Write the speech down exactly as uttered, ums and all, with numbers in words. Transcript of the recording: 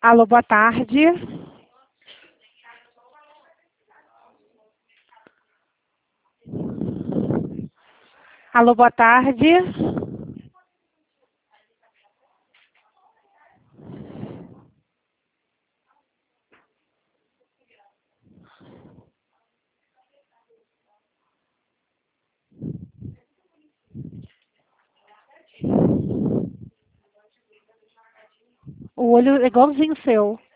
Alô, boa tarde. Alô, boa tarde. O olho é igualzinho o seu.